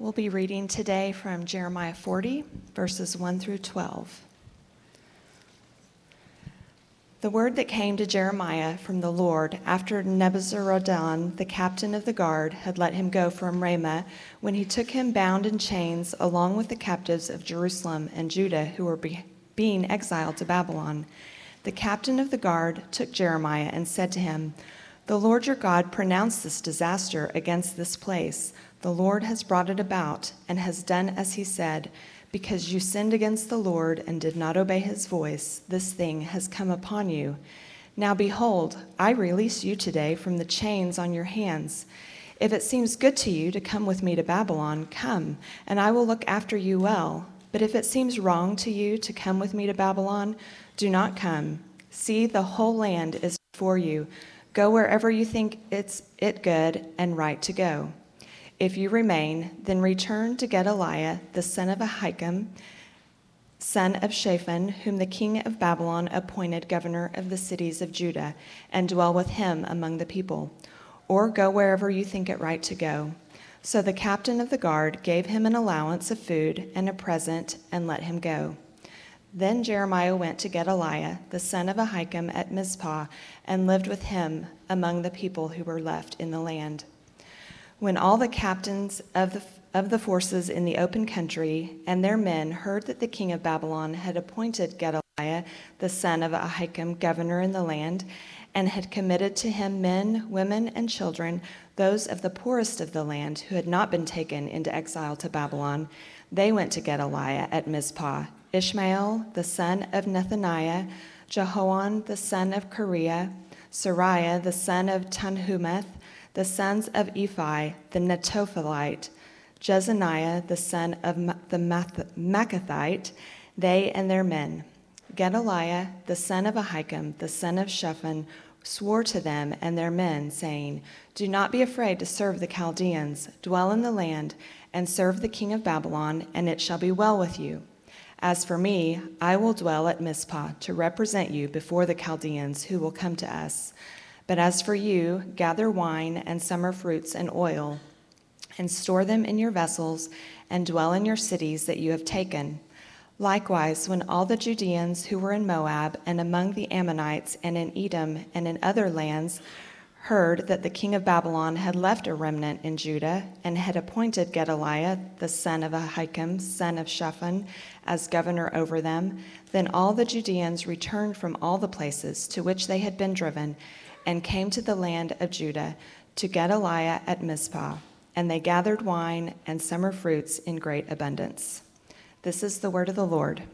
We'll be reading today from Jeremiah 40, verses 1 through 12. The word that came to Jeremiah from the Lord after Nebuzaradan, the captain of the guard, had let him go from Ramah, when he took him bound in chains along with the captives of Jerusalem and Judah who were being exiled to Babylon. The captain of the guard took Jeremiah and said to him, "The Lord your God pronounced this disaster against this place. The Lord has brought it about and has done as he said. Because you sinned against the Lord and did not obey his voice, this thing has come upon you. Now behold, I release you today from the chains on your hands. If it seems good to you to come with me to Babylon, come, and I will look after you well. But if it seems wrong to you to come with me to Babylon, do not come. See, the whole land is before you. Go wherever you think it good and right to go. If you remain, then return to Gedaliah, the son of Ahikam, son of Shaphan, whom the king of Babylon appointed governor of the cities of Judah, and dwell with him among the people. Or go wherever you think it right to go." So the captain of the guard gave him an allowance of food and a present and let him go. Then Jeremiah went to Gedaliah, the son of Ahikam, at Mizpah, and lived with him among the people who were left in the land. When all the captains of the forces in the open country and their men heard that the king of Babylon had appointed Gedaliah, the son of Ahikam, governor in the land, and had committed to him men, women, and children, those of the poorest of the land who had not been taken into exile to Babylon, they went to Gedaliah at Mizpah. Ishmael, the son of Nethaniah, Jehoan, the son of Kareah, Sariah, the son of Tanhumeth, the sons of Ephi, the Netophathite, Jezaniah, the son of the Maacathite, they and their men. Gedaliah, the son of Ahikam, the son of Shaphan, swore to them and their men, saying, "Do not be afraid to serve the Chaldeans. Dwell in the land and serve the king of Babylon, and it shall be well with you. As for me, I will dwell at Mizpah to represent you before the Chaldeans who will come to us. But as for you, gather wine and summer fruits and oil, and store them in your vessels, and dwell in your cities that you have taken." Likewise, when all the Judeans who were in Moab and among the Ammonites and in Edom and in other lands heard that the king of Babylon had left a remnant in Judah and had appointed Gedaliah, the son of Ahikam, son of Shaphan, as governor over them, then all the Judeans returned from all the places to which they had been driven and came to the land of Judah, to Gedaliah at Mizpah, and they gathered wine and summer fruits in great abundance. This is the word of the Lord.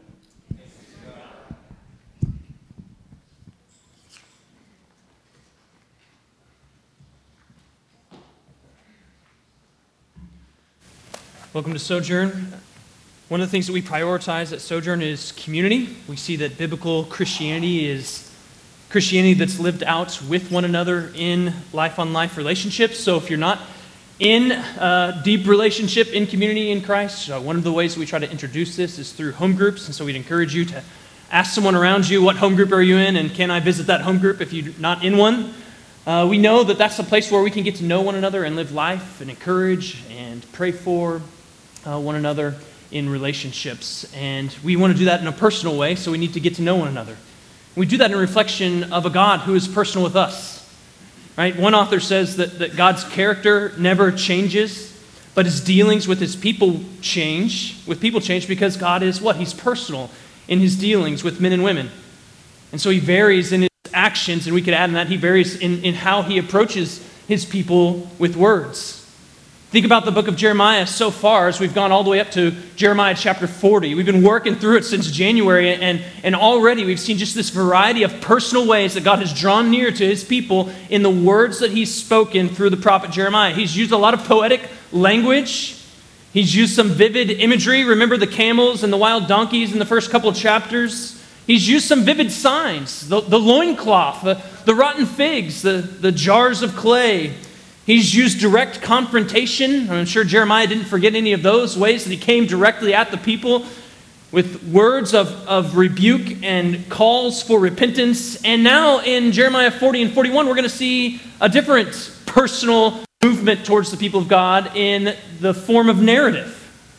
Welcome to Sojourn. One of the things that we prioritize at Sojourn is community. We see that biblical Christianity is Christianity that's lived out with one another in life-on-life relationships. So if you're not in a deep relationship in community in Christ, one of the ways we try to introduce this is through home groups. And so we'd encourage you to ask someone around you, what home group are you in, and can I visit that home group if you're not in one? We know that that's a place where we can get to know one another and live life and encourage and pray for one another in relationships. And we want to do that in a personal way, so we need to get to know one another. We do that in reflection of a God who is personal with us, right? One author says that God's character never changes, but his dealings with his people change because God is what? He's personal in his dealings with men and women. And so he varies in his actions, and we could add in that he varies in how he approaches his people with words. Think about the book of Jeremiah so far as we've gone all the way up to Jeremiah chapter 40. We've been working through it since January, and already we've seen just this variety of personal ways that God has drawn near to his people in the words that he's spoken through the prophet Jeremiah. He's used a lot of poetic language. He's used some vivid imagery. Remember the camels and the wild donkeys in the first couple of chapters? He's used some vivid signs, the loincloth, the rotten figs, the jars of clay. He's used direct confrontation. I'm sure Jeremiah didn't forget any of those ways that he came directly at the people with words of rebuke and calls for repentance. And now in Jeremiah 40 and 41, we're going to see a different personal movement towards the people of God in the form of narrative.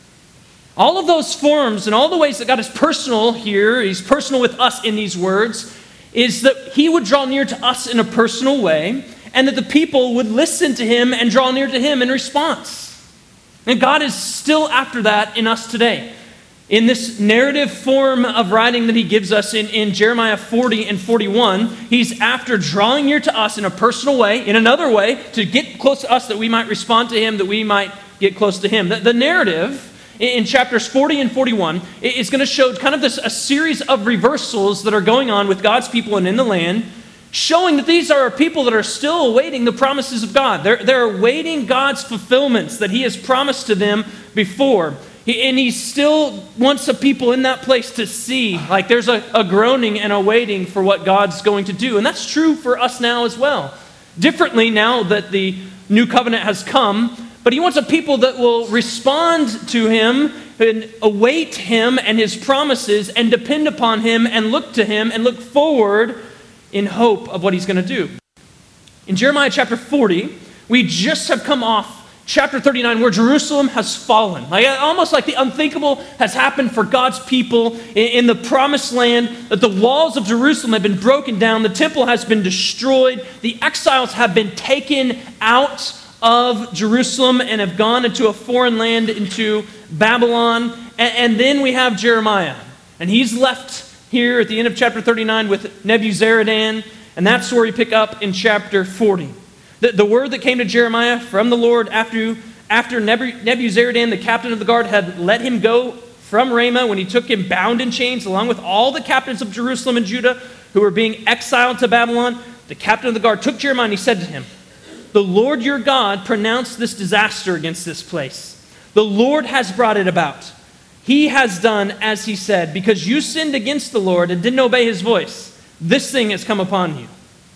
All of those forms and all the ways that God is personal here, he's personal with us in these words, is that he would draw near to us in a personal way, and that the people would listen to him and draw near to him in response. And God is still after that in us today. In this narrative form of writing that he gives us in Jeremiah 40 and 41, he's after drawing near to us in a personal way, in another way, to get close to us that we might respond to him, that we might get close to him. The narrative in chapters 40 and 41 is going to show kind of a series of reversals that are going on with God's people and in the land, showing that these are people that are still awaiting the promises of God. They're awaiting God's fulfillments that he has promised to them before. And he still wants the people in that place to see, like there's a groaning and a waiting for what God's going to do. And that's true for us now as well. Differently now that the new covenant has come, but he wants a people that will respond to him and await him and his promises and depend upon him and look to him and look forward in hope of what he's going to do. In Jeremiah chapter 40, we just have come off chapter 39, where Jerusalem has fallen. Almost like the unthinkable has happened for God's people in the promised land, that the walls of Jerusalem have been broken down, the temple has been destroyed, the exiles have been taken out of Jerusalem and have gone into a foreign land, into Babylon. And then we have Jeremiah, and he's left here at the end of chapter 39 with Nebuzaradan, and that's where we pick up in chapter 40. The word that came to Jeremiah from the Lord after Nebuzaradan, the captain of the guard, had let him go from Ramah when he took him bound in chains along with all the captains of Jerusalem and Judah who were being exiled to Babylon. The captain of the guard took Jeremiah and he said to him, "The Lord your God pronounced this disaster against this place. The Lord has brought it about. He has done as he said, because you sinned against the Lord and didn't obey his voice. This thing has come upon you."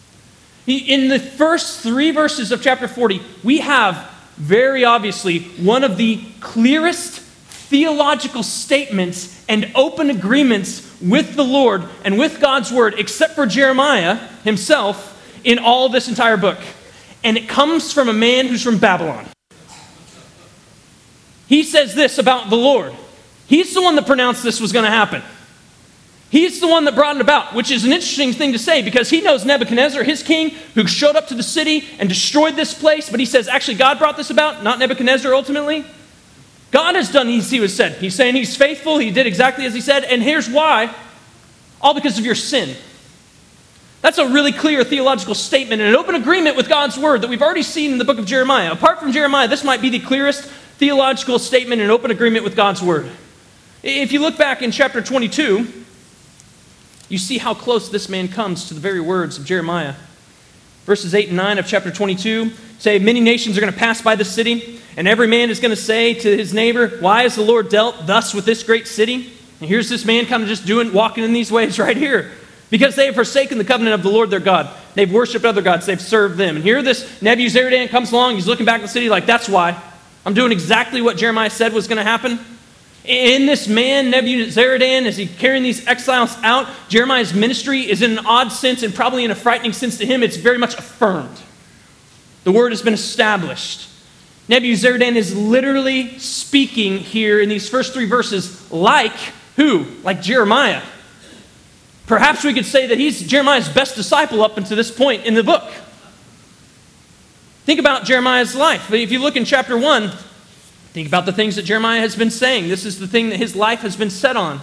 In the first 3 verses of chapter 40, we have very obviously one of the clearest theological statements and open agreements with the Lord and with God's word, except for Jeremiah himself, in all this entire book. And it comes from a man who's from Babylon. He says this about the Lord. He's the one that pronounced this was going to happen. He's the one that brought it about, which is an interesting thing to say because he knows Nebuchadnezzar, his king, who showed up to the city and destroyed this place, but he says, actually, God brought this about, not Nebuchadnezzar ultimately. God has done as he was said. He's saying he's faithful, he did exactly as he said, and here's why. All because of your sin. That's a really clear theological statement and an open agreement with God's word that we've already seen in the book of Jeremiah. Apart from Jeremiah, this might be the clearest theological statement and open agreement with God's word. If you look back in chapter 22, you see how close this man comes to the very words of Jeremiah. Verses 8 and 9 of chapter 22 say, "Many nations are going to pass by the city, and every man is going to say to his neighbor, 'Why has the Lord dealt thus with this great city?'" And here's this man kind of just walking in these ways right here. "Because they have forsaken the covenant of the Lord their God. They've worshipped other gods. They've served them." And here this Nebuzaradan comes along. He's looking back at the city like, that's why. I'm doing exactly what Jeremiah said was going to happen. In this man, Nebuzaradan, as he's carrying these exiles out, Jeremiah's ministry is in an odd sense and probably in a frightening sense to him. It's very much affirmed. The word has been established. Nebuzaradan is literally speaking here in these first 3 verses like who? Like Jeremiah. Perhaps we could say that he's Jeremiah's best disciple up until this point in the book. Think about Jeremiah's life. If you look in chapter 1, think about the things that Jeremiah has been saying. This is the thing that his life has been set on.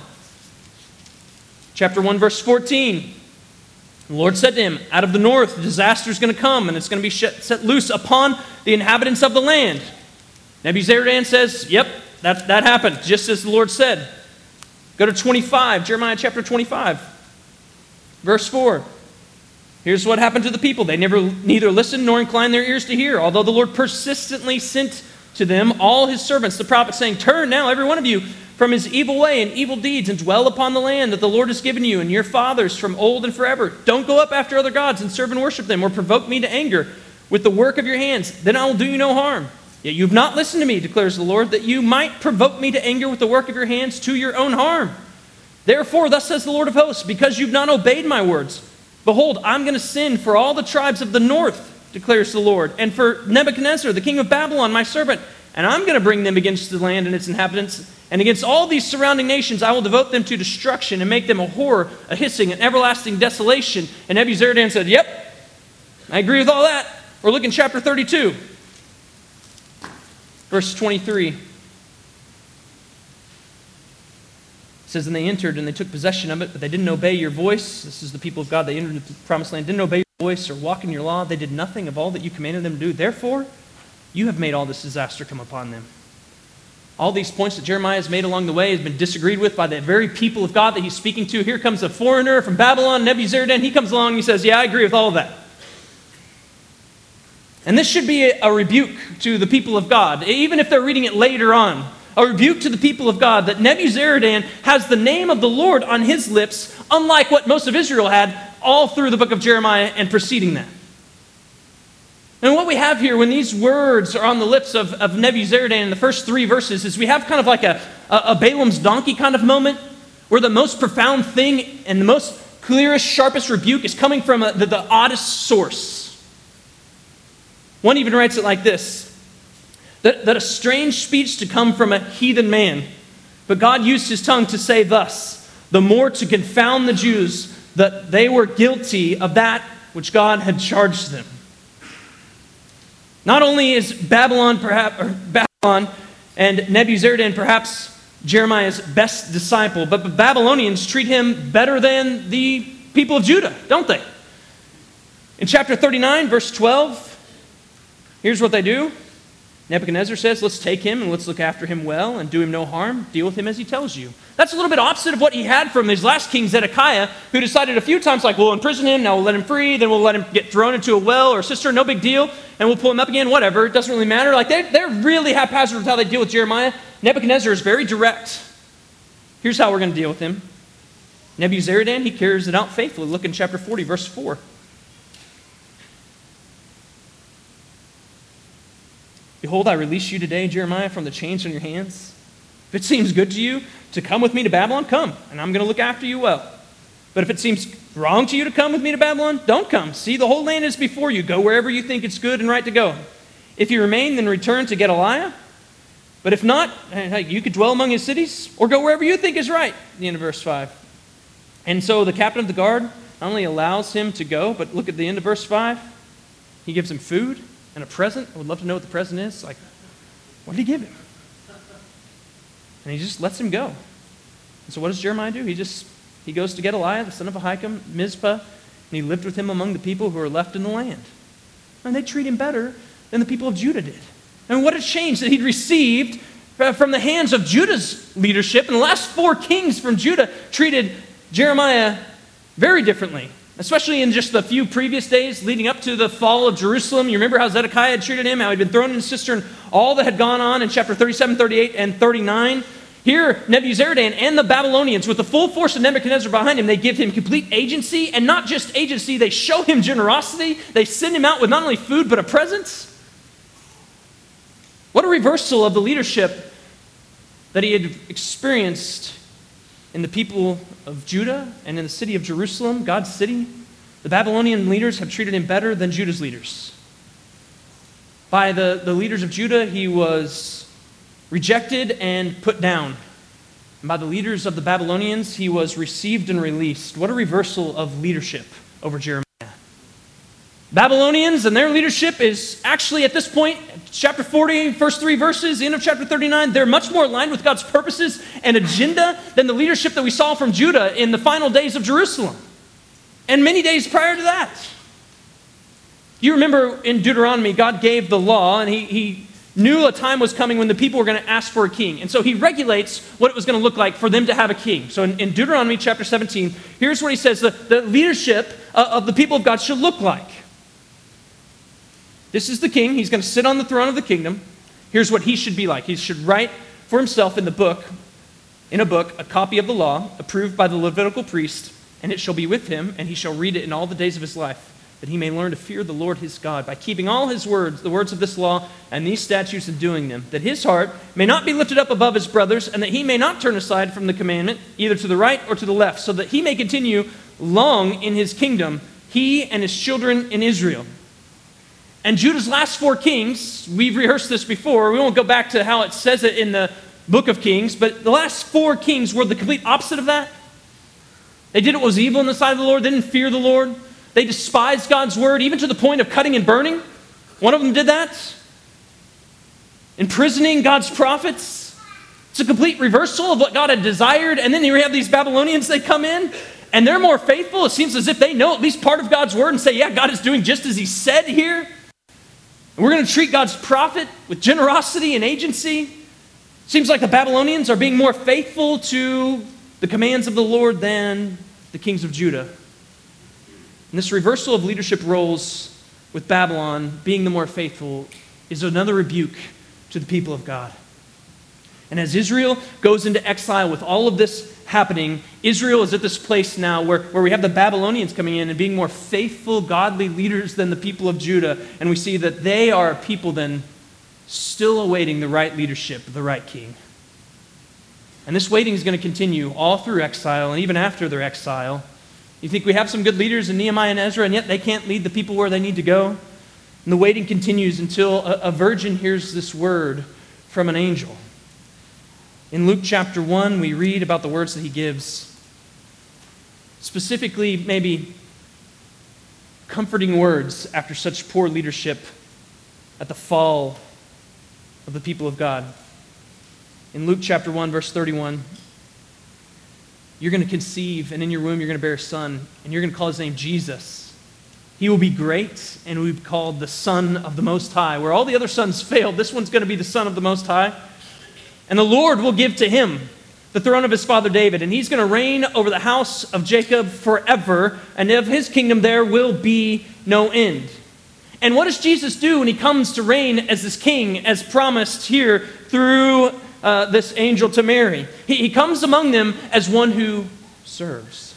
Chapter 1, verse 14. The Lord said to him, "Out of the north, disaster is going to come, and it's going to be set loose upon the inhabitants of the land." Nebuzaradan says, yep, that happened, just as the Lord said. Go to 25, Jeremiah chapter 25, verse 4. Here's what happened to the people. They neither listened nor inclined their ears to hear, although the Lord persistently sent to them all his servants, the prophets, saying, "Turn now, every one of you, from his evil way and evil deeds, and dwell upon the land that the Lord has given you and your fathers from old and forever. Don't go up after other gods and serve and worship them, or provoke me to anger with the work of your hands. Then I will do you no harm. Yet you have not listened to me, declares the Lord, that you might provoke me to anger with the work of your hands to your own harm. Therefore, thus says the Lord of hosts, because you've not obeyed my words, behold, I'm going to send for all the tribes of the north declares the Lord, and for Nebuchadnezzar, the king of Babylon, my servant, and I'm going to bring them against the land and its inhabitants, and against all these surrounding nations I will devote them to destruction and make them a horror, a hissing, an everlasting desolation. And Nebuzaradan said, yep, I agree with all that. Or look in chapter 32, verse 23. It says, and they entered and they took possession of it, but they didn't obey your voice. This is the people of God. They entered the promised land, didn't obey your voice or walk in your law. They did nothing of all that you commanded them to do. Therefore, you have made all this disaster come upon them. All these points that Jeremiah has made along the way has been disagreed with by the very people of God that he's speaking to. Here comes a foreigner from Babylon, Nebuzaradan. He comes along and he says, yeah, I agree with all of that. And this should be a rebuke to the people of God, even if they're reading it later on. A rebuke to the people of God that Nebuzaradan has the name of the Lord on his lips, unlike what most of Israel had all through the book of Jeremiah and preceding that. And what we have here when these words are on the lips of Nebuzaradan in the first 3 verses is we have kind of like a Balaam's donkey kind of moment where the most profound thing and the most clearest, sharpest rebuke is coming from the oddest source. One even writes it like this, that a strange speech to come from a heathen man, but God used his tongue to say thus, the more to confound the Jews that they were guilty of that which God had charged them. Not only is Babylon and Nebuzaradan perhaps Jeremiah's best disciple, but the Babylonians treat him better than the people of Judah, don't they? In chapter 39, verse 12, here's what they do. Nebuchadnezzar says, let's take him and let's look after him well and do him no harm. Deal with him as he tells you. That's a little bit opposite of what he had from his last king, Zedekiah, who decided a few times, like, we'll imprison him, now we'll let him free, then we'll let him get thrown into a well or a cistern, no big deal, and we'll pull him up again, whatever. It doesn't really matter. Like, they're really haphazard with how they deal with Jeremiah. Nebuchadnezzar is very direct. Here's how we're going to deal with him. Nebuzaradan, he carries it out faithfully. Look in chapter 40, verse 4. Behold, I release you today, Jeremiah, from the chains on your hands. If it seems good to you to come with me to Babylon, come, and I'm going to look after you well. But if it seems wrong to you to come with me to Babylon, don't come. See, the whole land is before you. Go wherever you think it's good and right to go. If you remain, then return to Gedaliah. But if not, you could dwell among his cities, or go wherever you think is right. The end of verse 5. And so the captain of the guard not only allows him to go, but look at the end of verse 5. He gives him food and a present. I would love to know what the present is. Like, what did he give him? And he just lets him go. And so what does Jeremiah do? He goes to Gedaliah, the son of Ahikam, Mizpah, and he lived with him among the people who are left in the land. And they treat him better than the people of Judah did. And what a change that he'd received from the hands of Judah's leadership. And the last 4 kings from Judah treated Jeremiah very differently. Especially in just the few previous days leading up to the fall of Jerusalem. You remember how Zedekiah had treated him, how he'd been thrown in a cistern, all that had gone on in chapter 37, 38, and 39. Here, Nebuzaradan and the Babylonians, with the full force of Nebuchadnezzar behind him, they give him complete agency, and not just agency, they show him generosity. They send him out with not only food, but a present. What a reversal of the leadership that he had experienced in the people of Judah and in the city of Jerusalem, God's city. The Babylonian leaders have treated him better than Judah's leaders. By the leaders of Judah, he was rejected and put down. And by the leaders of the Babylonians, he was received and released. What a reversal of leadership over Jeremiah. Babylonians and their leadership is actually at this point, chapter 40, first 3 verses, end of chapter 39, they're much more aligned with God's purposes and agenda than the leadership that we saw from Judah in the final days of Jerusalem. And many days prior to that. You remember in Deuteronomy, God gave the law, and he knew a time was coming when the people were going to ask for a king. And so he regulates what it was going to look like for them to have a king. So in Deuteronomy chapter 17, here's what he says the leadership of the people of God should look like. This is the king. He's going to sit on the throne of the kingdom. Here's what he should be like. He should write for himself in a book, a copy of the law, approved by the Levitical priest, and it shall be with him, and he shall read it in all the days of his life, that he may learn to fear the Lord his God by keeping all his words, the words of this law, and these statutes and doing them, that his heart may not be lifted up above his brothers, and that he may not turn aside from the commandment, either to the right or to the left, so that he may continue long in his kingdom, he and his children in Israel. And Judah's last 4 kings, we've rehearsed this before. We won't go back to how it says it in the book of Kings, but the last 4 kings were the complete opposite of that. They did what was evil in the sight of the Lord. They didn't fear the Lord. They despised God's word, even to the point of cutting and burning. One of them did that. Imprisoning God's prophets. It's a complete reversal of what God had desired. And then you have these Babylonians, they come in, and they're more faithful. It seems as if they know at least part of God's word and say, yeah, God is doing just as he said here. And we're going to treat God's prophet with generosity and agency. Seems like the Babylonians are being more faithful to the commands of the Lord than the kings of Judah. And this reversal of leadership roles with Babylon being the more faithful is another rebuke to the people of God. And as Israel goes into exile with all of this happening, Israel is at this place now where we have the Babylonians coming in and being more faithful, godly leaders than the people of Judah. And we see that they are a people then still awaiting the right leadership, the right king. And this waiting is going to continue all through exile and even after their exile. You think we have some good leaders in Nehemiah and Ezra, and yet they can't lead the people where they need to go? And the waiting continues until a virgin hears this word from an angel. In Luke chapter 1, we read about the words that he gives. Specifically, maybe comforting words after such poor leadership at the fall of the people of God. In Luke chapter 1, verse 31, you're going to conceive, and in your womb you're going to bear a son, and you're going to call his name Jesus. He will be great, and will be called the Son of the Most High. Where all the other sons failed, this one's going to be the Son of the Most High. And the Lord will give to him the throne of his father David, and he's going to reign over the house of Jacob forever, and of his kingdom there will be no end. And what does Jesus do when he comes to reign as this king, as promised here through this angel to Mary? He comes among them as one who serves.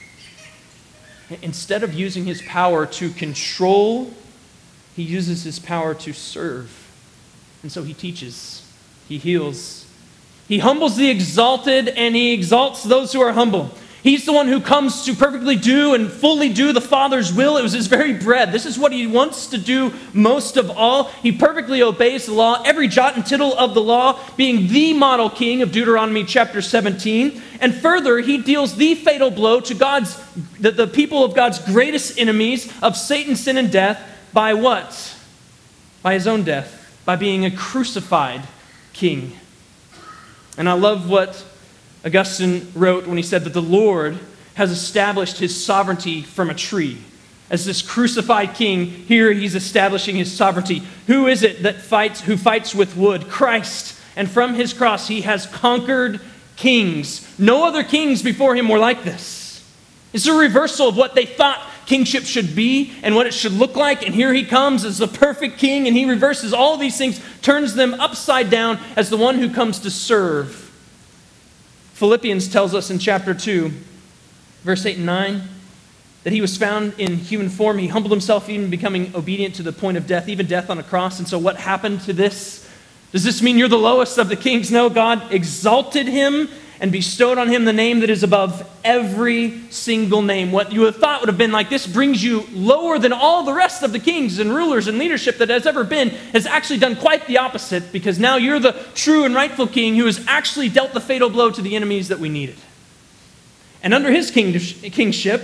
Instead of using his power to control, he uses his power to serve. And so he teaches, he heals, he humbles the exalted, and he exalts those who are humble. He's the one who comes to perfectly do and fully do the Father's will. It was his very bread. This is what he wants to do most of all. He perfectly obeys the law, every jot and tittle of the law, being the model king of Deuteronomy chapter 17. And further, he deals the fatal blow to the people of God's greatest enemies of Satan, sin, and death by what? By his own death, by being a crucified king. And I love what Augustine wrote when he said that the Lord has established his sovereignty from a tree. As this crucified king, here he's establishing his sovereignty. Who is it that fights with wood? Christ. And from his cross he has conquered kings. No other kings before him were like this. It's a reversal of what they thought kingship should be and what it should look like. And here he comes as the perfect king, and he reverses all these things, turns them upside down as the one who comes to serve. Philippians tells us in chapter 2, verse 8 and 9, that he was found in human form. He humbled himself, even becoming obedient to the point of death, even death on a cross. And so what happened to this? Does this mean you're the lowest of the kings? No, God exalted him and bestowed on him the name that is above every single name. What you have thought would have been like, this brings you lower than all the rest of the kings and rulers and leadership that has ever been, has actually done quite the opposite, because now you're the true and rightful king who has actually dealt the fatal blow to the enemies that we needed. And under his kingship,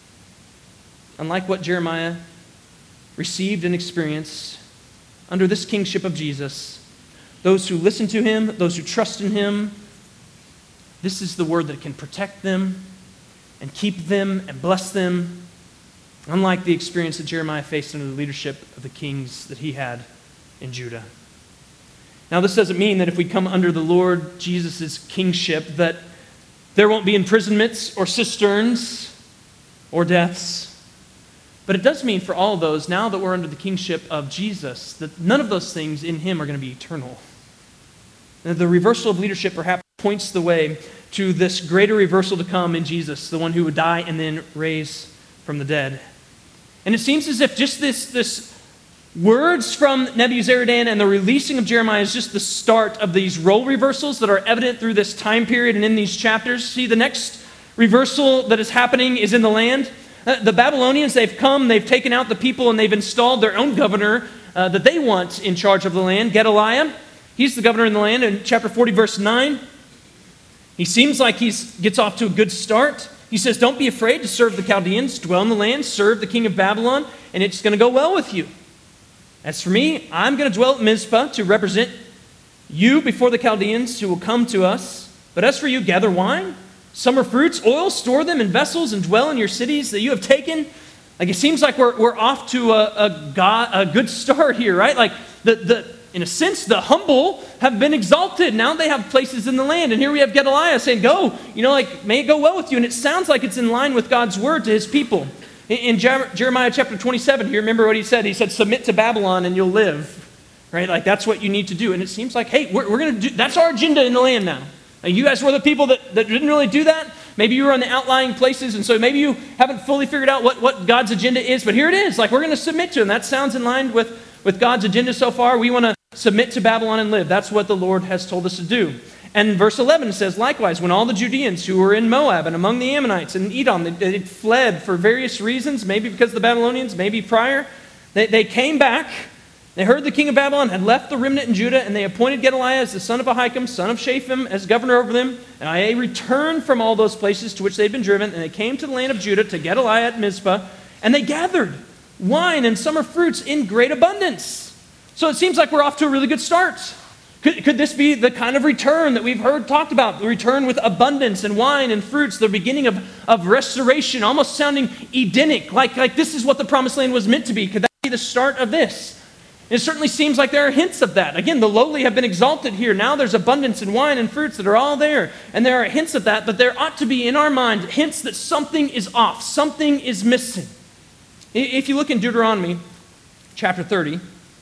unlike what Jeremiah received and experienced, under this kingship of Jesus, those who listen to him, those who trust in him, this is the word that can protect them and keep them and bless them, unlike the experience that Jeremiah faced under the leadership of the kings that he had in Judah. Now, this doesn't mean that if we come under the Lord Jesus' kingship that there won't be imprisonments or cisterns or deaths. But it does mean for all of those, now that we're under the kingship of Jesus, that none of those things in him are going to be eternal. And the reversal of leadership perhaps points the way to this greater reversal to come in Jesus, the one who would die and then raise from the dead. And it seems as if just this words from Nebuzaradan and the releasing of Jeremiah is just the start of these role reversals that are evident through this time period and in these chapters. See, the next reversal that is happening is in the land. The Babylonians, they've come, they've taken out the people, and they've installed their own governor that they want in charge of the land, Gedaliah. He's the governor in the land. In chapter 40, verse 9, he seems like he gets off to a good start. He says, don't be afraid to serve the Chaldeans, dwell in the land, serve the king of Babylon, and it's going to go well with you. As for me, I'm going to dwell at Mizpah to represent you before the Chaldeans who will come to us. But as for you, gather wine, summer fruits, oil, store them in vessels, and dwell in your cities that you have taken. Like, it seems like we're off to a good start here, right? Like, in a sense, the humble have been exalted. Now they have places in the land. And here we have Gedaliah saying, go, may it go well with you. And it sounds like it's in line with God's word to his people. In Jeremiah chapter 27, you remember what he said? He said, submit to Babylon and you'll live. Right? Like, that's what you need to do. And it seems like, hey, we're going to do, that's our agenda in the land now. You guys were the people that didn't really do that. Maybe you were on the outlying places, and so maybe you haven't fully figured out what God's agenda is. But here it is. Like, we're going to submit to him. That sounds in line with God's agenda so far. We want to submit to Babylon and live. That's what the Lord has told us to do. And verse 11 says, likewise, when all the Judeans who were in Moab and among the Ammonites and Edom, they fled for various reasons, maybe because of the Babylonians, maybe prior, they came back. They heard the king of Babylon had left the remnant in Judah, and they appointed Gedaliah as the son of Ahikam, son of Shaphan, as governor over them. And they returned from all those places to which they had been driven, and they came to the land of Judah, to Gedaliah at Mizpah, and they gathered wine and summer fruits in great abundance. So it seems like we're off to a really good start. Could this be the kind of return that we've heard talked about? The return with abundance and wine and fruits, the beginning of restoration, almost sounding Edenic, like this is what the promised land was meant to be. Could that be the start of this? It certainly seems like there are hints of that. Again, the lowly have been exalted here. Now there's abundance in wine and fruits that are all there. And there are hints of that, but there ought to be in our mind hints that something is off, something is missing. If you look in Deuteronomy chapter 30,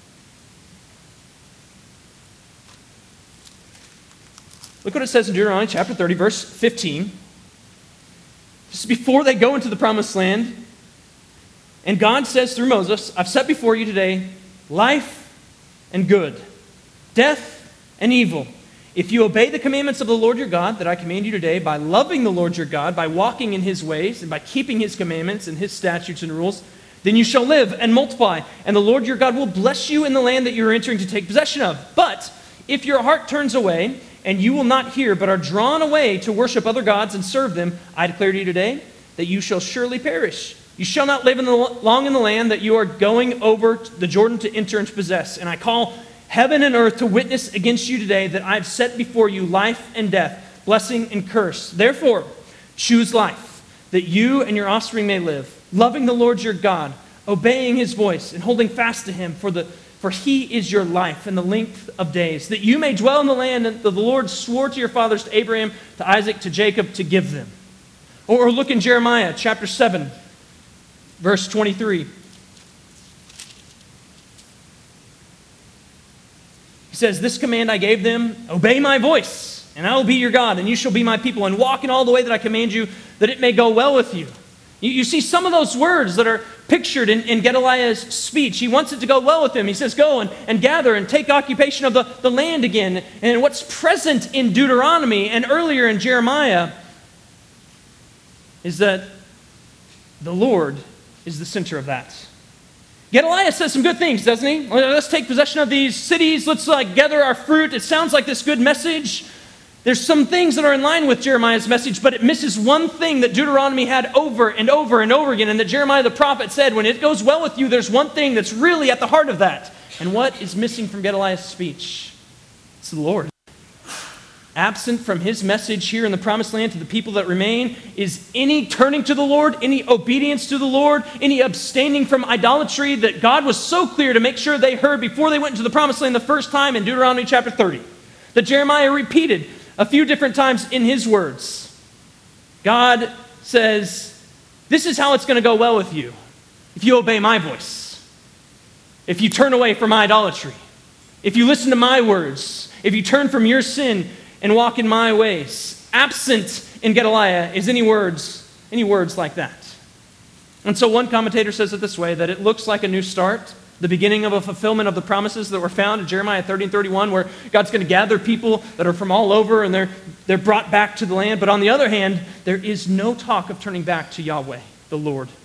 look what it says in Deuteronomy chapter 30, verse 15. Just before they go into the promised land, and God says through Moses, I've set before you today life and good, death and evil. If you obey the commandments of the Lord your God that I command you today, by loving the Lord your God, by walking in his ways, and by keeping his commandments and his statutes and rules, then you shall live and multiply, and the Lord your God will bless you in the land that you are entering to take possession of. But if your heart turns away, and you will not hear, but are drawn away to worship other gods and serve them, I declare to you today that you shall surely perish. You shall not live long in the land that you are going over the Jordan to enter and to possess. And I call heaven and earth to witness against you today that I have set before you life and death, blessing and curse. Therefore, choose life, that you and your offspring may live, loving the Lord your God, obeying his voice, and holding fast to him, for he is your life and the length of days, that you may dwell in the land that the Lord swore to your fathers, to Abraham, to Isaac, to Jacob, to give them. Or look in Jeremiah chapter 7, verse 23. He says, this command I gave them, obey my voice, and I will be your God, and you shall be my people, and walk in all the way that I command you, that it may go well with you. You see some of those words that are pictured in Gedaliah's speech. He wants it to go well with him. He says, go and gather and take occupation of the land again. And what's present in Deuteronomy and earlier in Jeremiah is that the Lord is the center of that. Gedaliah says some good things, doesn't he? Let's take possession of these cities. Let's gather our fruit. It sounds like this good message. There's some things that are in line with Jeremiah's message, but it misses one thing that Deuteronomy had over and over and over again, and that Jeremiah the prophet said, when it goes well with you, there's one thing that's really at the heart of that. And what is missing from Gedaliah's speech? It's the Lord. Absent from his message here in the promised land to the people that remain is any turning to the Lord, any obedience to the Lord, any abstaining from idolatry that God was so clear to make sure they heard before they went into the promised land the first time in Deuteronomy chapter 30. That Jeremiah repeated a few different times in his words. God says, this is how it's going to go well with you if you obey my voice, if you turn away from idolatry, if you listen to my words, if you turn from your sin and walk in my ways. Absent in Gedaliah is any words like that. And so one commentator says it this way, that it looks like a new start, the beginning of a fulfillment of the promises that were found in Jeremiah 30 and 31, where God's going to gather people that are from all over and they're brought back to the land. But on the other hand, there is no talk of turning back to Yahweh, the Lord.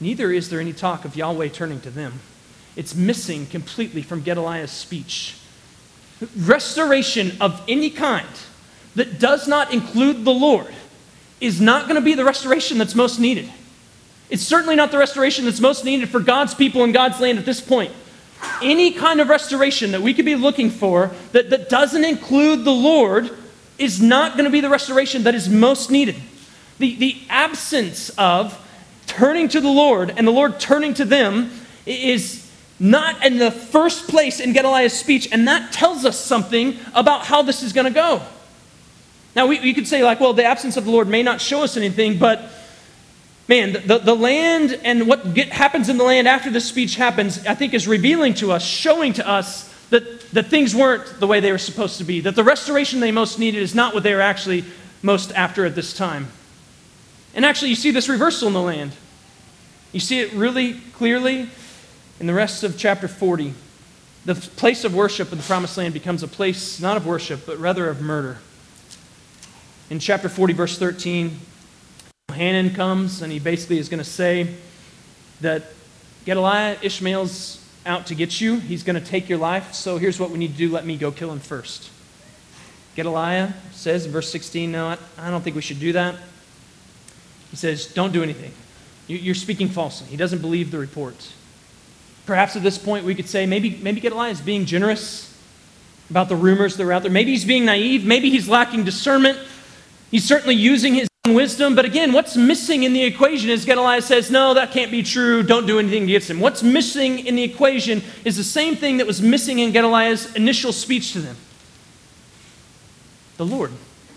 neither is there any talk of Yahweh turning to them. It's missing completely from Gedaliah's speech. Restoration of any kind that does not include the Lord is not going to be the restoration that's most needed. It's certainly not the restoration that's most needed for God's people and God's land at this point. Any kind of restoration that we could be looking for that doesn't include the Lord is not going to be the restoration that is most needed. The absence of turning to the Lord and the Lord turning to them is not in the first place in Gedaliah's speech, and that tells us something about how this is going to go. Now, we could say, like, well, the absence of the Lord may not show us anything, but man, the land and what happens in the land after this speech happens, I think is revealing to us, showing to us that things weren't the way they were supposed to be, that the restoration they most needed is not what they were actually most after at this time. And actually, you see this reversal in the land. You see it really clearly in the rest of chapter 40. The place of worship in the Promised Land becomes a place not of worship, but rather of murder. In chapter 40, verse 13, Hanan comes, and he basically is going to say that Gedaliah, Ishmael's out to get you. He's going to take your life, so here's what we need to do. Let me go kill him first. Gedaliah says in verse 16, no, I don't think we should do that. He says, don't do anything. You're speaking falsely. He doesn't believe the report. Perhaps at this point we could say maybe Gedaliah is being generous about the rumors that are out there. Maybe he's being naive. Maybe he's lacking discernment. He's certainly using his own wisdom. But again, what's missing in the equation is Gedaliah says, no, that can't be true. Don't do anything against him. What's missing in the equation is the same thing that was missing in Gedaliah's initial speech to them. The Lord.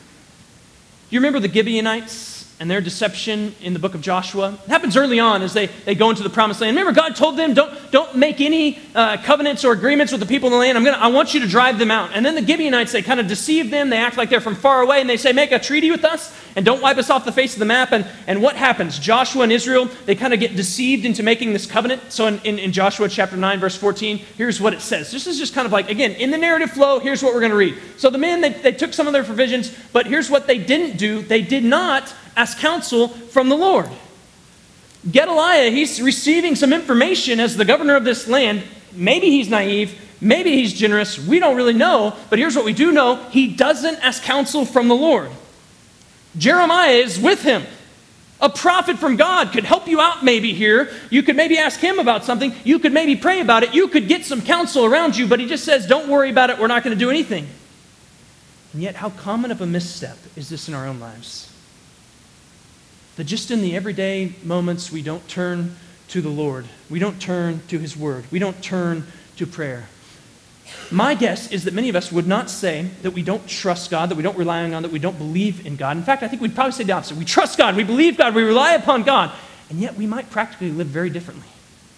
You remember the Gibeonites and their deception in the book of Joshua? It happens early on as they go into the Promised Land. Remember, God told them, don't make any covenants or agreements with the people in the land. I want you to drive them out. And then the Gibeonites, they kind of deceive them. They act like they're from far away, and they say, make a treaty with us and don't wipe us off the face of the map. And what happens? Joshua and Israel, they kind of get deceived into making this covenant. So in Joshua chapter 9, verse 14, here's what it says. This is just kind of like, again, in the narrative flow, here's what we're going to read. So the men, they took some of their provisions, but here's what they didn't do. They did not ask counsel from the Lord. Gedaliah, he's receiving some information as the governor of this land. Maybe he's naive, maybe he's generous, we don't really know, but here's what we do know. He doesn't ask counsel from the Lord. Jeremiah is with him. A prophet from God could help you out maybe here. You could maybe ask him about something. You could maybe pray about it. You could get some counsel around you, but he just says, don't worry about it, we're not going to do anything. And yet, how common of a misstep is this in our own lives? That just in the everyday moments, we don't turn to the Lord. We don't turn to His Word. We don't turn to prayer. My guess is that many of us would not say that we don't trust God, that we don't rely on God, that we don't believe in God. In fact, I think we'd probably say the opposite. We trust God, we believe God, we rely upon God, and yet we might practically live very differently.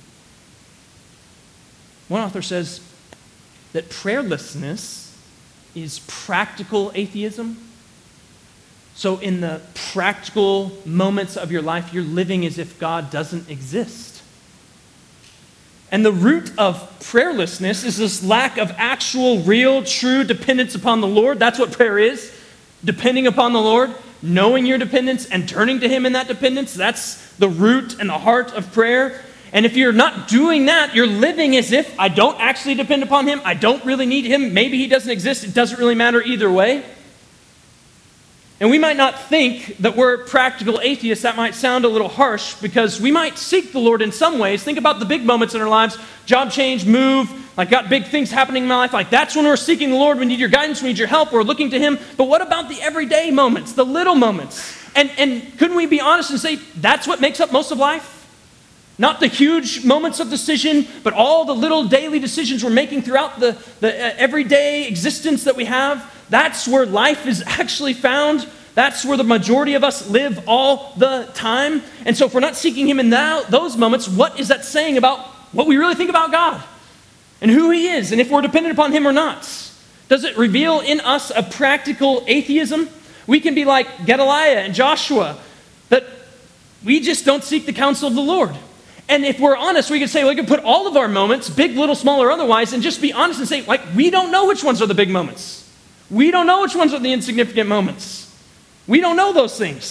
One author says that prayerlessness is practical atheism. So in the practical moments of your life, you're living as if God doesn't exist. And the root of prayerlessness is this lack of actual, real, true dependence upon the Lord. That's what prayer is. Depending upon the Lord, knowing your dependence and turning to Him in that dependence. That's the root and the heart of prayer. And if you're not doing that, you're living as if I don't actually depend upon Him. I don't really need Him. Maybe He doesn't exist. It doesn't really matter either way. And we might not think that we're practical atheists. That might sound a little harsh because we might seek the Lord in some ways. Think about the big moments in our lives. Job change, move, like got big things happening in my life. Like that's when we're seeking the Lord. We need your guidance. We need your help. We're looking to Him. But what about the everyday moments, the little moments? And couldn't we be honest and say that's what makes up most of life? Not the huge moments of decision, but all the little daily decisions we're making throughout the everyday existence that we have. That's where life is actually found. That's where the majority of us live all the time. And so if we're not seeking Him in those moments, what is that saying about what we really think about God and who He is and if we're dependent upon Him or not? Does it reveal in us a practical atheism? We can be like Gedaliah and Joshua, that we just don't seek the counsel of the Lord. And if we're honest, we could say, we could put all of our moments, big, little, small, or otherwise, and just be honest and say, like, we don't know which ones are the big moments. We don't know which ones are the insignificant moments. We don't know those things.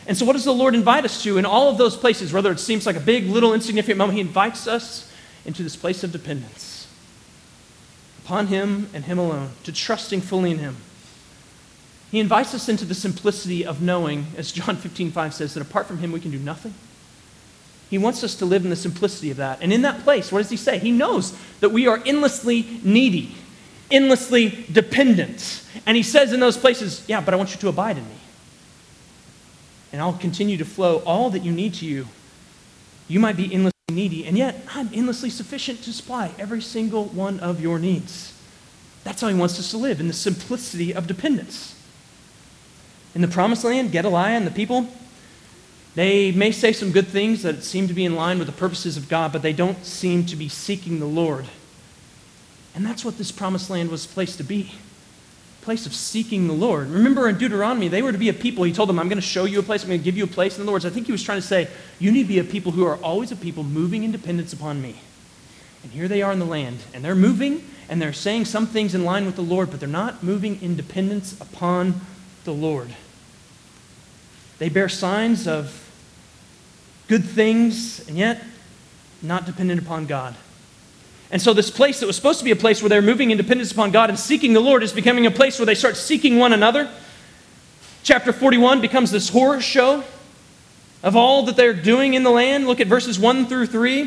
And so what does the Lord invite us to in all of those places, whether it seems like a big, little, insignificant moment? He invites us into this place of dependence upon Him and Him alone, to trusting fully in Him. He invites us into the simplicity of knowing, as John 15:5 says, that apart from Him we can do nothing. He wants us to live in the simplicity of that. And in that place, what does He say? He knows that we are endlessly needy, endlessly dependent. And He says in those places, yeah, but I want you to abide in me. And I'll continue to flow all that you need to you. You might be endlessly needy, and yet I'm endlessly sufficient to supply every single one of your needs. That's how He wants us to live, in the simplicity of dependence. In the Promised Land, Gedaliah and the people, they may say some good things that seem to be in line with the purposes of God, but they don't seem to be seeking the Lord. And that's what this Promised Land was placed to be. Place of seeking the Lord. Remember in Deuteronomy, they were to be a people. He told them, I'm going to show you a place. I'm going to give you a place. In other words, I think he was trying to say, you need to be a people who are always a people moving in dependence upon me. And here they are in the land. And they're moving, and they're saying some things in line with the Lord, but they're not moving in dependence upon the Lord. They bear signs of good things, and yet not dependent upon God. And so this place that was supposed to be a place where they're moving in dependence upon God and seeking the Lord is becoming a place where they start seeking one another. Chapter 41 becomes this horror show of all that they're doing in the land. Look at verses 1 through 3.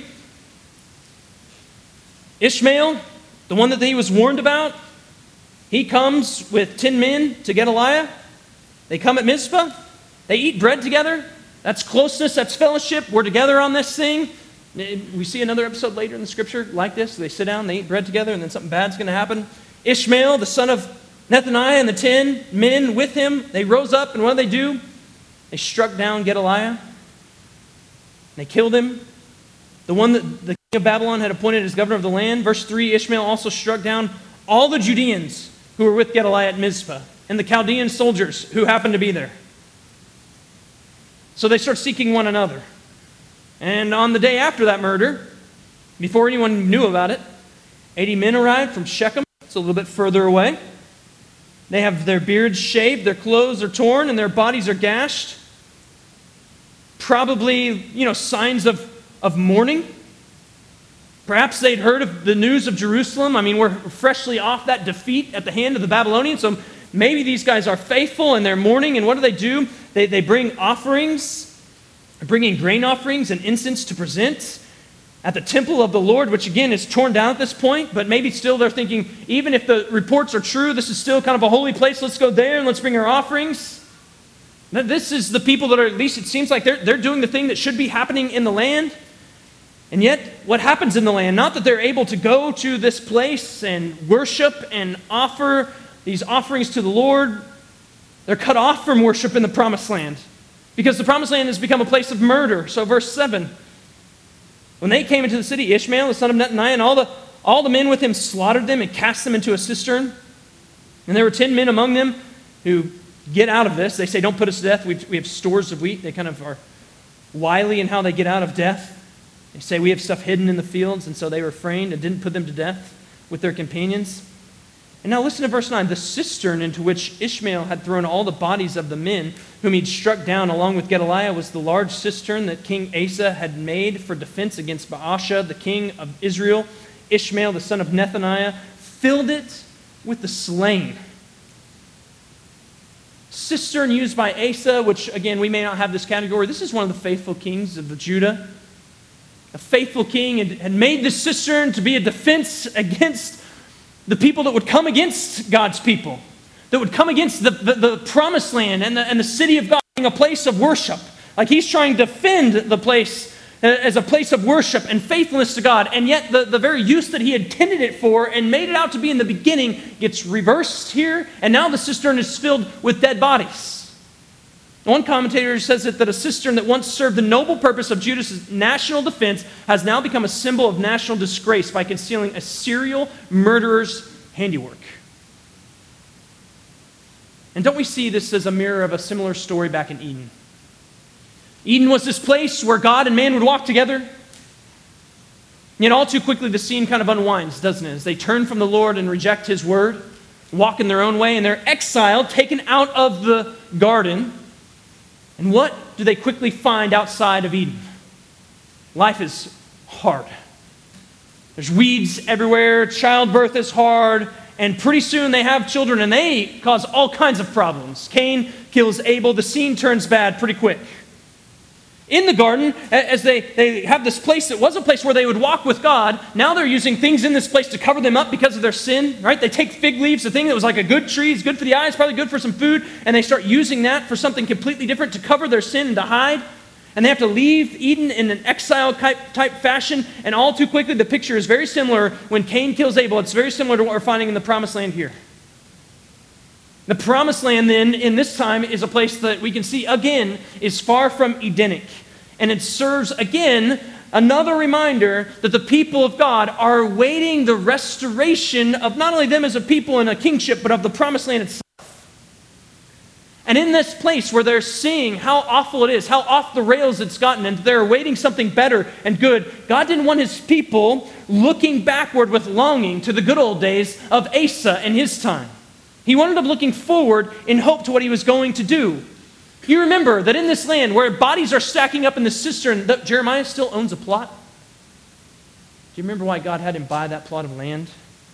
Ishmael, the one that he was warned about, he comes with 10 men to Gedaliah. They come at Mizpah. They eat bread together. That's closeness, that's fellowship. We're together on this thing. We see another episode later in the scripture like this. They sit down, they eat bread together, and then something bad's going to happen. Ishmael, the son of Nethaniah, and the 10 men with him, they rose up, and what did they do? They struck down Gedaliah. They killed him. The one that the king of Babylon had appointed as governor of the land. Verse 3, Ishmael also struck down all the Judeans who were with Gedaliah at Mizpah, and the Chaldean soldiers who happened to be there. So they start seeking one another. And on the day after that murder, before anyone knew about it, 80 men arrived from Shechem. It's a little bit further away. They have their beards shaved, their clothes are torn, and their bodies are gashed. Probably, signs of mourning. Perhaps they'd heard of the news of Jerusalem. I mean, we're freshly off that defeat at the hand of the Babylonians, so maybe these guys are faithful and they're mourning. And what do? They bring offerings. They're bringing grain offerings and incense to present at the temple of the Lord, which again is torn down at this point, but maybe still they're thinking, even if the reports are true, this is still kind of a holy place, let's go there and let's bring our offerings. This is the people that are, at least it seems like they're doing the thing that should be happening in the land. And yet, what happens in the land? Not that they're able to go to this place and worship and offer these offerings to the Lord. They're cut off from worship in the Promised Land, because the Promised Land has become a place of murder. So verse 7, when they came into the city, Ishmael, the son of Nethaniah, and all the men with him slaughtered them and cast them into a cistern. And there were 10 men among them who get out of this. They say, don't put us to death. We have stores of wheat. They kind of are wily in how they get out of death. They say, we have stuff hidden in the fields. And so they refrained and didn't put them to death with their companions. And now listen to verse 9. The cistern into which Ishmael had thrown all the bodies of the men whom he'd struck down along with Gedaliah was the large cistern that King Asa had made for defense against Baasha, the king of Israel. Ishmael, the son of Nethaniah, filled it with the slain. Cistern used by Asa, which again, we may not have this category. This is one of the faithful kings of Judah. A faithful king had made this cistern to be a defense against the people that would come against God's people, that would come against the Promised Land and the city of God being a place of worship. Like he's trying to defend the place as a place of worship and faithfulness to God, and yet the very use that he intended it for and made it out to be in the beginning gets reversed here, and now the cistern is filled with dead bodies. One commentator says that a cistern that once served the noble purpose of Judah's national defense has now become a symbol of national disgrace by concealing a serial murderer's handiwork. And don't we see this as a mirror of a similar story back in Eden? Eden was this place where God and man would walk together. Yet all too quickly the scene kind of unwinds, doesn't it? As they turn from the Lord and reject his word, walk in their own way, and they're exiled, taken out of the garden. And what do they quickly find outside of Eden? Life is hard. There's weeds everywhere, childbirth is hard, and pretty soon they have children and they cause all kinds of problems. Cain kills Abel, the scene turns bad pretty quick. In the garden, as they have this place that was a place where they would walk with God, now they're using things in this place to cover them up because of their sin, right? They take fig leaves, a thing that was like a good tree, it's good for the eyes, probably good for some food, and they start using that for something completely different to cover their sin and to hide. And they have to leave Eden in an exile type fashion, and all too quickly the picture is very similar when Cain kills Abel. It's very similar to what we're finding in the Promised Land here. The Promised Land then, in this time, is a place that we can see, again, is far from Edenic. And it serves, again, another reminder that the people of God are awaiting the restoration of not only them as a people and a kingship, but of the Promised Land itself. And in this place where they're seeing how awful it is, how off the rails it's gotten, and they're awaiting something better and good, God didn't want his people looking backward with longing to the good old days of Asa and his time. He wanted them looking forward in hope to what he was going to do. You remember that in this land where bodies are stacking up in the cistern, that Jeremiah still owns a plot? Do you remember why God had him buy that plot of land?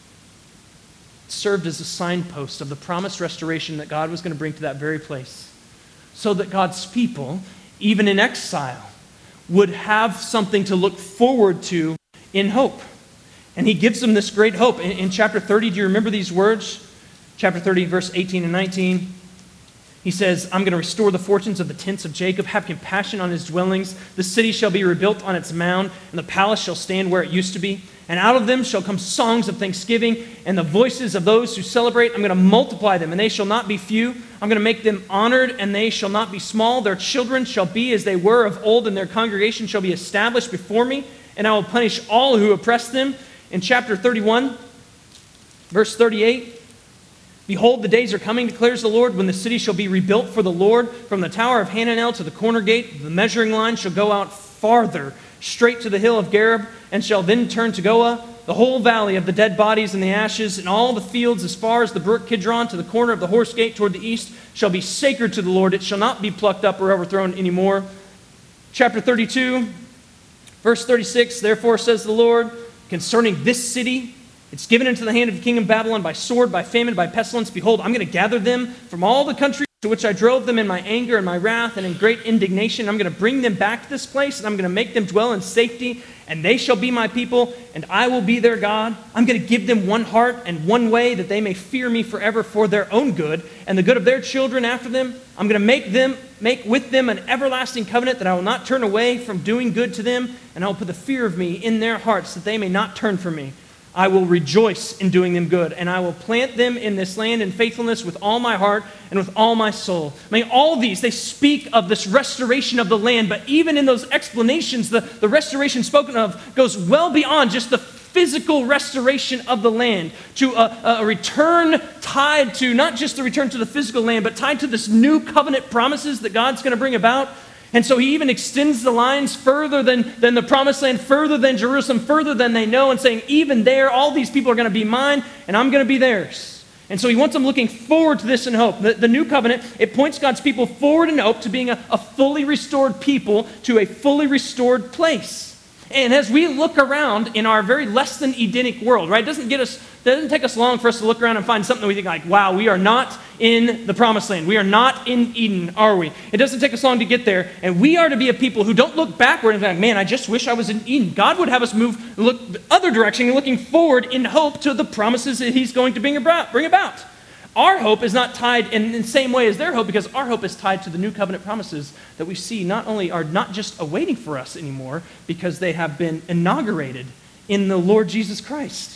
It served as a signpost of the promised restoration that God was going to bring to that very place, so that God's people, even in exile, would have something to look forward to in hope. And he gives them this great hope. In chapter 30, do you remember these words? Chapter 30, verse 18 and 19. He says, I'm going to restore the fortunes of the tents of Jacob, have compassion on his dwellings. The city shall be rebuilt on its mound, and the palace shall stand where it used to be. And out of them shall come songs of thanksgiving, and the voices of those who celebrate. I'm going to multiply them, and they shall not be few. I'm going to make them honored, and they shall not be small. Their children shall be as they were of old, and their congregation shall be established before me, and I will punish all who oppress them. In chapter 31, verse 38, behold, the days are coming, declares the Lord, when the city shall be rebuilt for the Lord. From the tower of Hananel to the corner gate, the measuring line shall go out farther, straight to the hill of Gareb, and shall then turn to Goah. The whole valley of the dead bodies and the ashes, and all the fields as far as the brook Kidron to the corner of the horse gate toward the east, shall be sacred to the Lord. It shall not be plucked up or overthrown anymore. Chapter 32, verse 36, therefore says the Lord, concerning this city, it's given into the hand of the king of Babylon by sword, by famine, by pestilence. Behold, I'm going to gather them from all the countries to which I drove them in my anger and my wrath and in great indignation. I'm going to bring them back to this place, and I'm going to make them dwell in safety, and they shall be my people, and I will be their God. I'm going to give them one heart and one way, that they may fear me forever for their own good and the good of their children after them. I'm going to make with them an everlasting covenant, that I will not turn away from doing good to them, and I will put the fear of me in their hearts, that they may not turn from me. I will rejoice in doing them good, and I will plant them in this land in faithfulness with all my heart and with all my soul. I mean, all these, they speak of this restoration of the land, but even in those explanations, the restoration spoken of goes well beyond just the physical restoration of the land, to a return tied to not just the return to the physical land, but tied to this new covenant promises that God's going to bring about. And so he even extends the lines further than the promised land, further than Jerusalem, further than they know, and saying, even there, all these people are going to be mine, and I'm going to be theirs. And so he wants them looking forward to this in hope. The new covenant, it points God's people forward in hope to being a fully restored people, to a fully restored place. And as we look around in our very less than Edenic world, right, it doesn't take us long for us to look around and find something that we think like, wow, we are not in the promised land. We are not in Eden, are we? It doesn't take us long to get there. And we are to be a people who don't look backward and think, man, I just wish I was in Eden. God would have us look the other direction and looking forward in hope to the promises that he's going to bring about. Our hope is not tied in the same way as their hope, because our hope is tied to the new covenant promises that we see not only are not just awaiting for us anymore, because they have been inaugurated in the Lord Jesus Christ.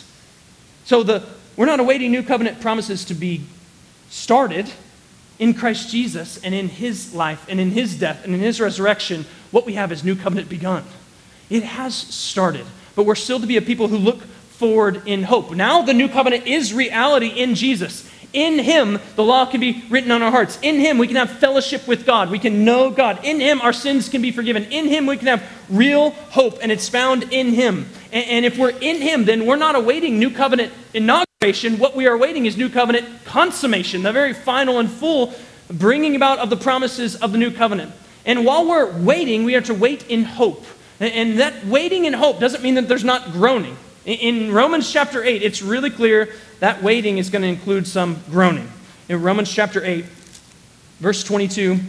So we're not awaiting new covenant promises to be started in Christ Jesus and in his life and in his death and in his resurrection. What we have is new covenant begun. It has started, but we're still to be a people who look forward in hope. Now the new covenant is reality in Jesus. In him, the law can be written on our hearts. In him, we can have fellowship with God. We can know God. In him, our sins can be forgiven. In him, we can have real hope, and it's found in him. And if we're in him, then we're not awaiting new covenant inauguration. What we are awaiting is new covenant consummation, the very final and full bringing about of the promises of the new covenant. And while we're waiting, we are to wait in hope. And that waiting in hope doesn't mean that there's not groaning. In Romans chapter 8, it's really clear that waiting is going to include some groaning. In Romans chapter 8, verse 22,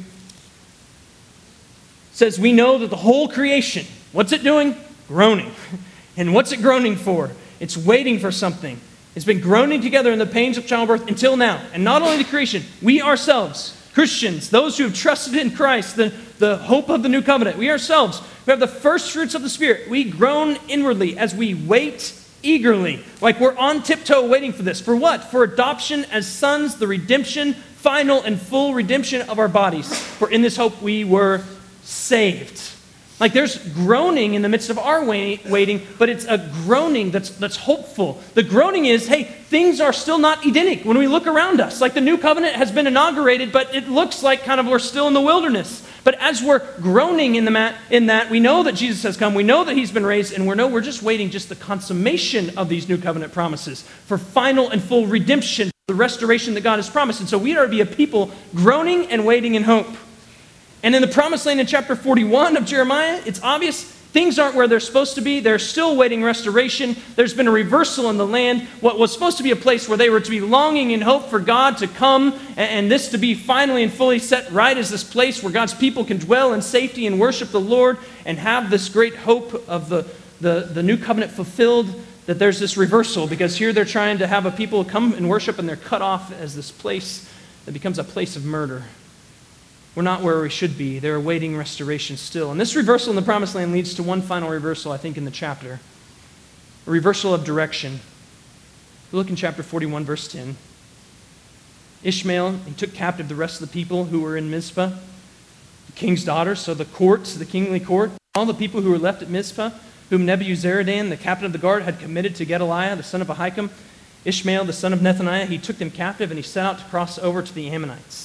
says, we know that the whole creation, what's it doing? Groaning. And what's it groaning for? It's waiting for something. It's been groaning together in the pains of childbirth until now. And not only the creation, we ourselves, Christians, those who have trusted in Christ, the hope of the new covenant, we ourselves, who have the first fruits of the Spirit, we groan inwardly as we wait eagerly, like we're on tiptoe waiting for this. For what? For adoption as sons, the redemption, final and full redemption of our bodies. For in this hope we were saved. Like there's groaning in the midst of our waiting, but it's a groaning that's hopeful. The groaning is, hey, things are still not Edenic when we look around us. Like the new covenant has been inaugurated, but it looks like kind of we're still in the wilderness. But as we're groaning in that, we know that Jesus has come, we know that he's been raised, and we're just waiting just the consummation of these new covenant promises for final and full redemption, the restoration that God has promised. And so we are to be a people groaning and waiting in hope. And in the promised land in chapter 41 of Jeremiah, it's obvious things aren't where they're supposed to be. They're still waiting restoration. There's been a reversal in the land. What was supposed to be a place where they were to be longing in hope for God to come and this to be finally and fully set right as this place where God's people can dwell in safety and worship the Lord and have this great hope of the new covenant fulfilled, that there's this reversal because here they're trying to have a people come and worship and they're cut off as this place that becomes a place of murder. We're not where we should be. They're awaiting restoration still. And this reversal in the promised land leads to one final reversal, I think, in the chapter. A reversal of direction. Look in chapter 41, verse 10. Ishmael, he took captive the rest of the people who were in Mizpah, the king's daughters, so the courts, the kingly court, all the people who were left at Mizpah, whom Nebuzaradan, the captain of the guard, had committed to Gedaliah, the son of Ahikam. Ishmael, the son of Nethaniah, he took them captive and he set out to cross over to the Ammonites.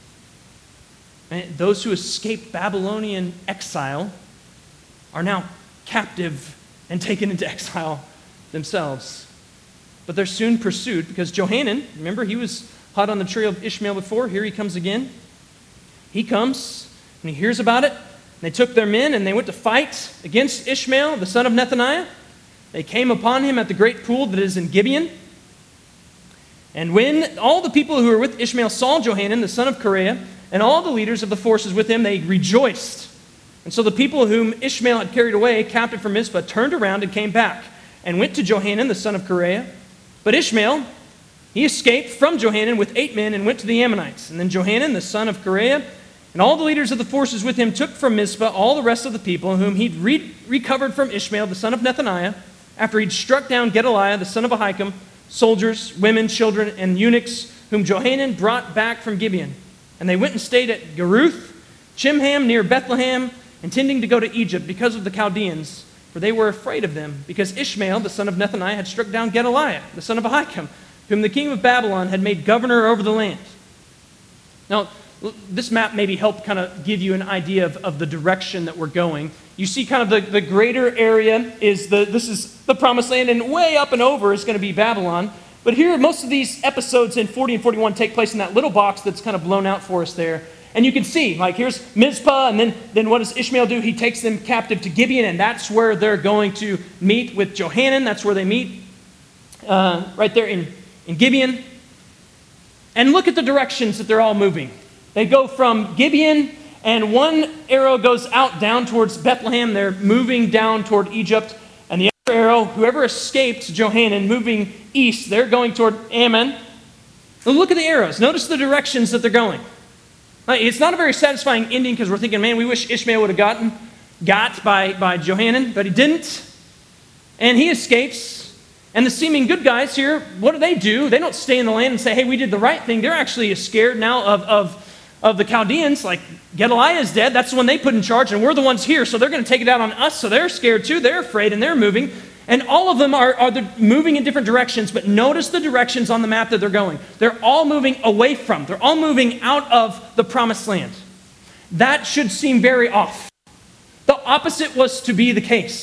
Those who escaped Babylonian exile are now captive and taken into exile themselves. But they're soon pursued because Johanan, remember, he was hot on the trail of Ishmael before. Here he comes again. He comes and he hears about it. And they took their men and they went to fight against Ishmael, the son of Nethaniah. They came upon him at the great pool that is in Gibeon. And when all the people who were with Ishmael saw Johanan, the son of Kareah, and all the leaders of the forces with him, they rejoiced. And so the people whom Ishmael had carried away, captive from Mizpah, turned around and came back and went to Johanan, the son of Kareah. But Ishmael, he escaped from Johanan with 8 men and went to the Ammonites. And then Johanan, the son of Kareah, and all the leaders of the forces with him took from Mizpah all the rest of the people whom he'd recovered from Ishmael, the son of Nethaniah, after he'd struck down Gedaliah, the son of Ahikam, soldiers, women, children, and eunuchs, whom Johanan brought back from Gibeon. And they went and stayed at Geruth, Chimham near Bethlehem, intending to go to Egypt because of the Chaldeans, for they were afraid of them, because Ishmael, the son of Nethaniah, had struck down Gedaliah, the son of Ahikam, whom the king of Babylon had made governor over the land. Now, this map maybe helped kind of give you an idea of the direction that we're going. You see kind of the greater area this is the promised land, and way up and over is going to be Babylon. But here, most of these episodes in 40 and 41 take place in that little box that's kind of blown out for us there. And you can see, like, here's Mizpah, and then what does Ishmael do? He takes them captive to Gibeon, and that's where they're going to meet with Johanan. That's where they meet, right there in Gibeon. And look at the directions that they're all moving. They go from Gibeon, and one arrow goes out down towards Bethlehem. They're moving down toward Egypt. And the other arrow, whoever escaped Johanan, moving east, they're going toward Ammon. And look at the arrows. Notice the directions that they're going. It's not a very satisfying ending because we're thinking, man, we wish Ishmael would have got by Johanan, but he didn't. And he escapes. And the seeming good guys here, what do? They don't stay in the land and say, hey, we did the right thing. They're actually scared now of the Chaldeans. Like, Gedaliah is dead. That's the one they put in charge, and we're the ones here, so they're going to take it out on us. So they're scared too. They're afraid, and they're moving. And all of them are moving in different directions, but notice the directions on the map that they're going. They're all moving away from. They're all moving out of the promised land. That should seem very off. The opposite was to be the case.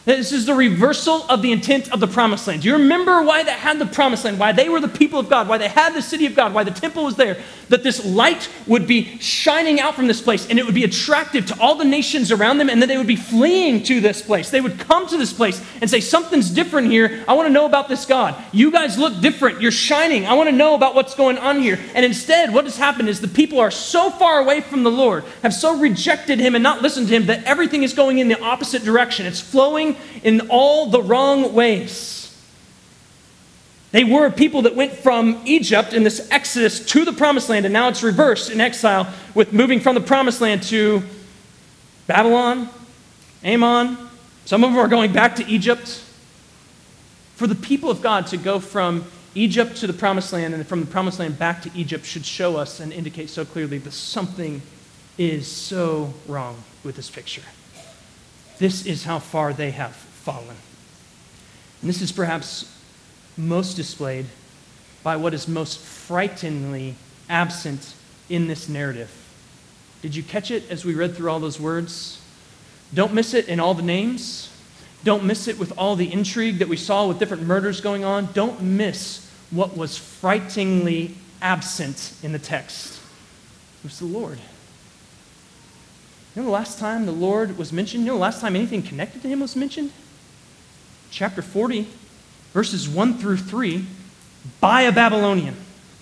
This is the reversal of the intent of the promised land. Do you remember why they had the promised land? Why they were the people of God? Why they had the city of God? Why the temple was there? That this light would be shining out from this place, and it would be attractive to all the nations around them, and that they would be fleeing to this place. They would come to this place and say, something's different here. I want to know about this God. You guys look different. You're shining. I want to know about what's going on here. And instead, what has happened is the people are so far away from the Lord, have so rejected him and not listened to him, that everything is going in the opposite direction. It's flowing in all the wrong ways. They were a people that went from Egypt in this exodus to the promised land, and now it's reversed in exile with moving from the promised land to Babylon, Ammon. Some of them are going back to Egypt. For the people of God to go from Egypt to the promised land and from the promised land back to Egypt should show us and indicate so clearly that something is so wrong with this picture. This is how far they have fallen. And this is perhaps most displayed by what is most frighteningly absent in this narrative. Did you catch it as we read through all those words? Don't miss it in all the names. Don't miss it with all the intrigue that we saw with different murders going on. Don't miss what was frighteningly absent in the text. It was the Lord. You know the last time the Lord was mentioned? You know the last time anything connected to him was mentioned? Chapter 40, verses 1 through 3, by a Babylonian.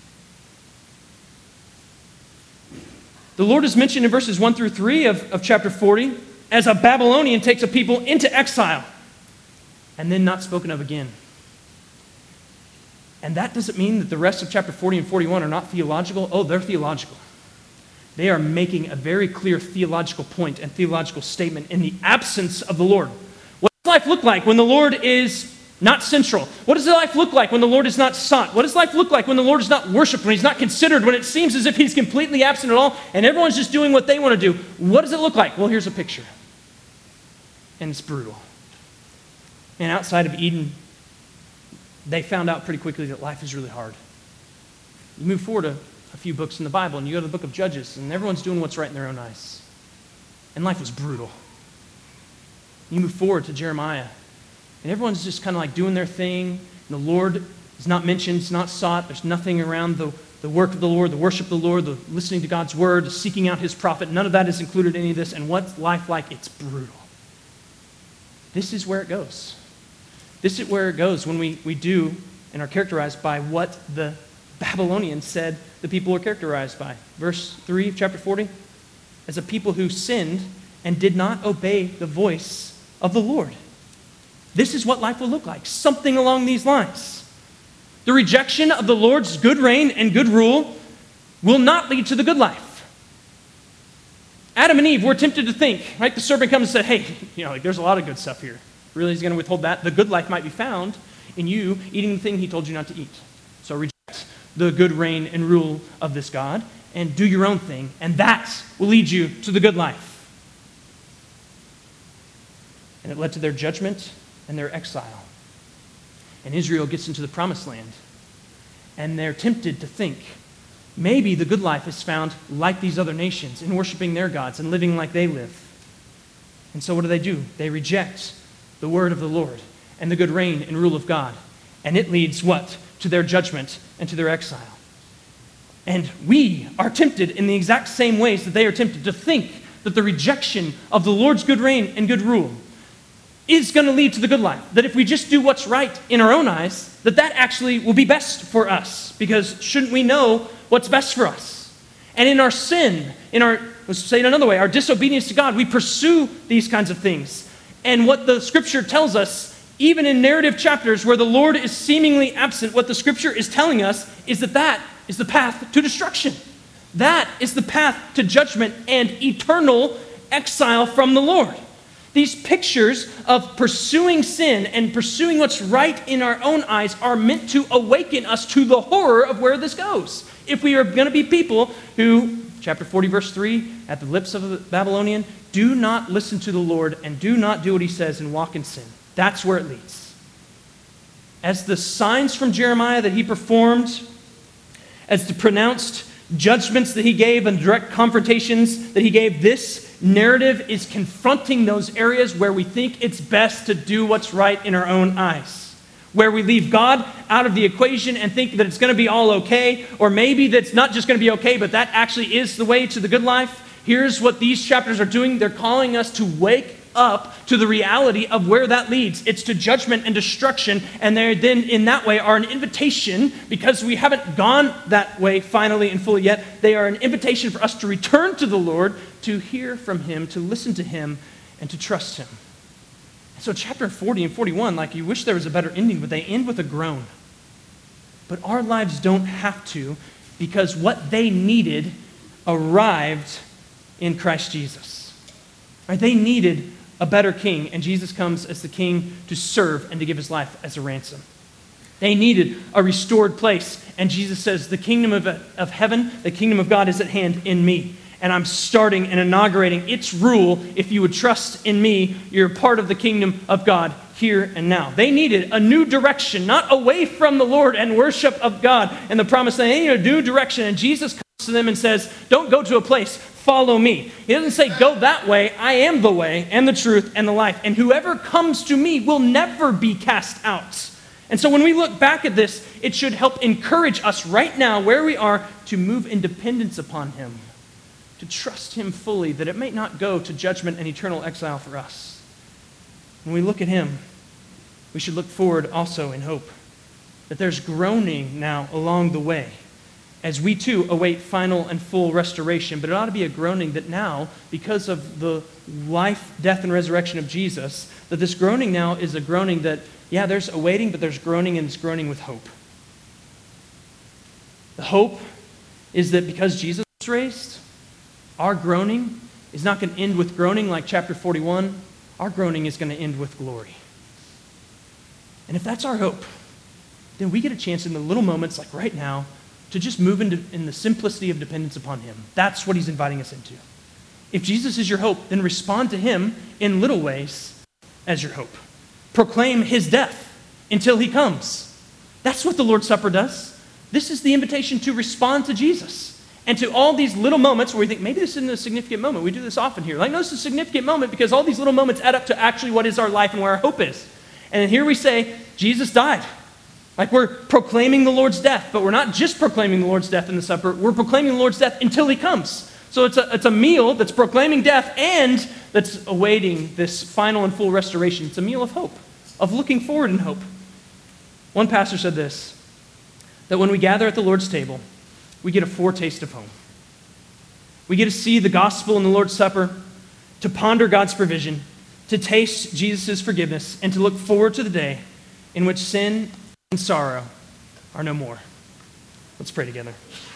The Lord is mentioned in verses 1 through 3 of chapter 40 as a Babylonian takes a people into exile and then not spoken of again. And that doesn't mean that the rest of chapter 40 and 41 are not theological. Oh, they're theological. They are making a very clear theological point and theological statement in the absence of the Lord. What does life look like when the Lord is not central? What does life look like when the Lord is not sought? What does life look like when the Lord is not worshiped, when he's not considered, when it seems as if he's completely absent at all and everyone's just doing what they want to do? What does it look like? Well, here's a picture. And it's brutal. And outside of Eden, they found out pretty quickly that life is really hard. You move forward a few books in the Bible, and you go to the book of Judges, and everyone's doing what's right in their own eyes. And life was brutal. You move forward to Jeremiah, and everyone's just kind of like doing their thing, and the Lord is not mentioned, it's not sought, there's nothing around the work of the Lord, the worship of the Lord, the listening to God's word, the seeking out his prophet. None of that is included in any of this. And what's life like? It's brutal. This is where it goes. This is where it goes when we do and are characterized by what the Babylonians said the people were characterized by. Verse 3 of chapter 40, as a people who sinned and did not obey the voice of the Lord. This is what life will look like, something along these lines. The rejection of the Lord's good reign and good rule will not lead to the good life. Adam and Eve were tempted to think, right? The serpent comes and said, hey, there's a lot of good stuff here. Really, he's going to withhold that? The good life might be found in you eating the thing he told you not to eat. So reject the good reign and rule of this God and do your own thing, and that will lead you to the good life. And it led to their judgment and their exile. And Israel gets into the promised land, and they're tempted to think, maybe the good life is found like these other nations in worshiping their gods and living like they live. And so what do? They reject the word of the Lord and the good reign and rule of God. And it leads what? To their judgment and to their exile. And we are tempted in the exact same ways that they are tempted to think that the rejection of the Lord's good reign and good rule is going to lead to the good life. That if we just do what's right in our own eyes, that actually will be best for us. Because shouldn't we know what's best for us? And in our sin, let's say it another way, our disobedience to God, we pursue these kinds of things. And what the scripture tells us, even in narrative chapters where the Lord is seemingly absent, what the scripture is telling us is that is the path to destruction. That is the path to judgment and eternal exile from the Lord. These pictures of pursuing sin and pursuing what's right in our own eyes are meant to awaken us to the horror of where this goes. If we are going to be people who, chapter 40, verse 3, at the lips of the Babylonian, do not listen to the Lord and do not do what he says and walk in sin. That's where it leads. As the signs from Jeremiah that he performed, as the pronounced judgments that he gave and direct confrontations that he gave, this narrative is confronting those areas where we think it's best to do what's right in our own eyes, where we leave God out of the equation and think that it's going to be all okay, or maybe that's not just going to be okay, but that actually is the way to the good life. Here's what these chapters are doing. They're calling us to wake up to the reality of where that leads. It's to judgment and destruction, and they then in that way are an invitation, because we haven't gone that way finally and fully yet. They are an invitation for us to return to the Lord, to hear from him, to listen to him, and to trust him. So chapter 40 and 41, like you wish there was a better ending, but they end with a groan. But our lives don't have to, because what they needed arrived in Christ Jesus. Right? They needed a better king, and Jesus comes as the king to serve and to give his life as a ransom. They needed a restored place, and Jesus says, the kingdom of heaven, the kingdom of God is at hand in me, and I'm starting and inaugurating its rule. If you would trust in me, you're part of the kingdom of God here and now. They needed a new direction, not away from the Lord and worship of God and the promise. They needed a new direction, and Jesus comes to them and says, don't go to a place, follow me. He doesn't say, go that way. I am the way and the truth and the life. And whoever comes to me will never be cast out. And so when we look back at this, it should help encourage us right now where we are to move in dependence upon him, to trust him fully, that it may not go to judgment and eternal exile for us. When we look at him, we should look forward also in hope, that there's groaning now along the way, as we too await final and full restoration. But it ought to be a groaning that now, because of the life, death, and resurrection of Jesus, that this groaning now is a groaning that, yeah, there's awaiting, but there's groaning, and it's groaning with hope. The hope is that because Jesus was raised, our groaning is not going to end with groaning like chapter 41. Our groaning is going to end with glory. And if that's our hope, then we get a chance in the little moments like right now to just move in the simplicity of dependence upon him. That's what he's inviting us into. If Jesus is your hope, then respond to him in little ways as your hope. Proclaim his death until he comes. That's what the Lord's Supper does. This is the invitation to respond to Jesus. And to all these little moments where we think, maybe this isn't a significant moment. We do this often here. Like, no, this is a significant moment because all these little moments add up to actually what is our life and where our hope is. And then here we say, Jesus died. Like, we're proclaiming the Lord's death, but we're not just proclaiming the Lord's death in the supper. We're proclaiming the Lord's death until he comes. So it's a meal that's proclaiming death and that's awaiting this final and full restoration. It's a meal of hope, of looking forward in hope. One pastor said this, that when we gather at the Lord's table, we get a foretaste of home. We get to see the gospel in the Lord's Supper, to ponder God's provision, to taste Jesus' forgiveness, and to look forward to the day in which sin and sorrow are no more. Let's pray together.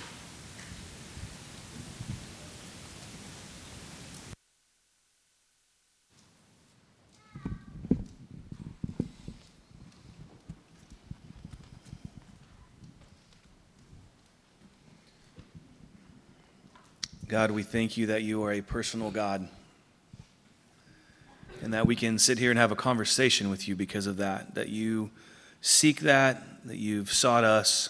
God, we thank you that you are a personal God and that we can sit here and have a conversation with you because of that you seek that you've sought us,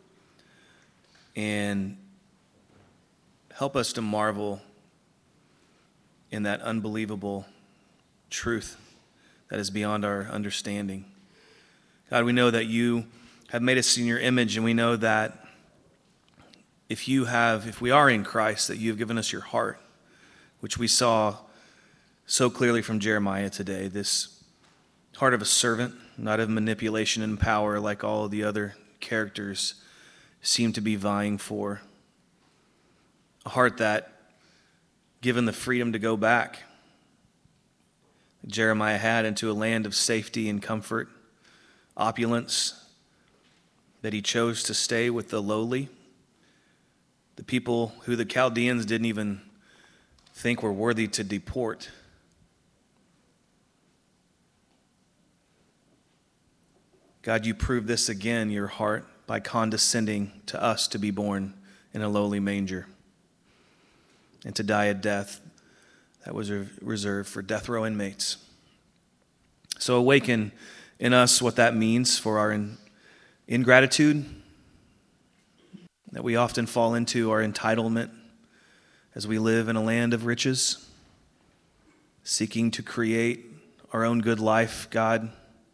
and help us to marvel in that unbelievable truth that is beyond our understanding. God, we know that you have made us in your image, and we know that if we are in Christ, that you have given us your heart, which we saw so clearly from Jeremiah today, this heart of a servant, not of manipulation and power like all of the other characters seem to be vying for. A heart that, given the freedom to go back, Jeremiah had into a land of safety and comfort, opulence, that he chose to stay with the lowly, the people who the Chaldeans didn't even think were worthy to deport. God, you prove this again, your heart, by condescending to us to be born in a lowly manger and to die a death that was reserved for death row inmates. So awaken in us what that means for our ingratitude, that we often fall into our entitlement as we live in a land of riches, seeking to create our own good life, God,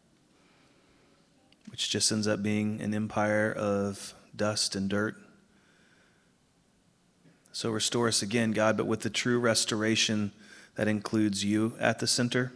which just ends up being an empire of dust and dirt. So restore us again, God, but with the true restoration that includes you at the center,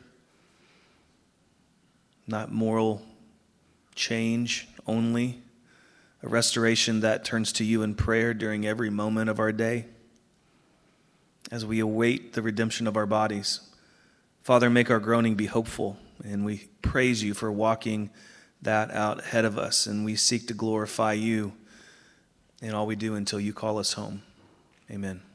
not moral change only, a restoration that turns to you in prayer during every moment of our day as we await the redemption of our bodies. Father, make our groaning be hopeful, and we praise you for walking that out ahead of us, and we seek to glorify you in all we do until you call us home. Amen.